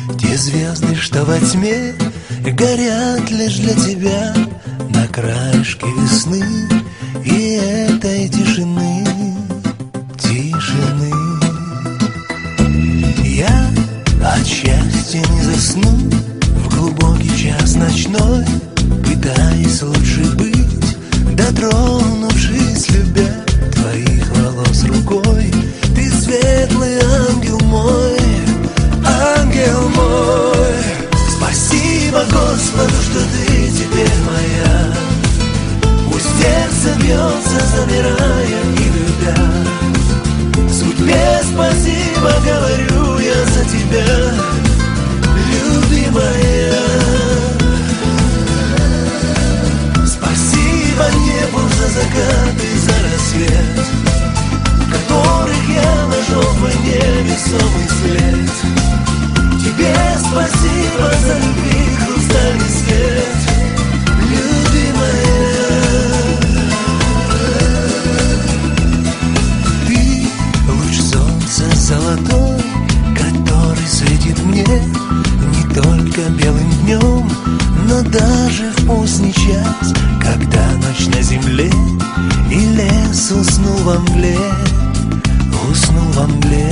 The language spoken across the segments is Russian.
Те звезды, что во тьме горят лишь для тебя, на краешке весны и этой тишины, тишины. Я от счастья не засну в глубокий час ночной, пытаясь лучше быть, дотронувшись, любя твоих волос рукой. Ты светлый ангел мой, ангел мой. Спасибо Господу, что ты теперь моя. Пусть сердце бьется, замирая и любя. Судьбе спасибо говорю я за тебя, любимая. Спасибо небу за закат и за рассвет, в которых я нашел твой невесомый след. Тебе спасибо за любви хрустальный свет, любимая. Ты луч солнца золотой, который светит мне не только белым днем, но даже в поздний час, когда ночь на земле и лес уснул во мгле, уснул во мгле.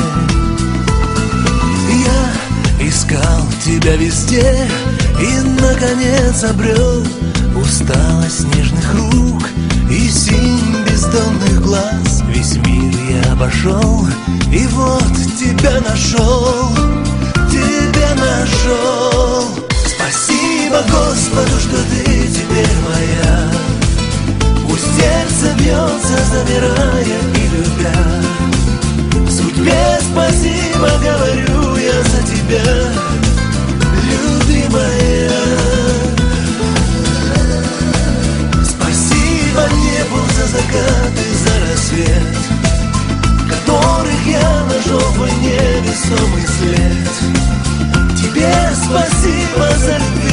Я искал тебя везде и, наконец, обрел усталость нежных рук и синь бездонных глаз. Весь мир я обошел, и вот тебя нашел, тебя нашел. Спасибо Господу, что ты теперь моя. Пусть сердце бьется, замирая и любя. Судьбе спасибо говорю я за тебя, любимая. Спасибо небу за закат и за рассвет, в которых я нашел твой невесомый след. Тебе спасибо за любовь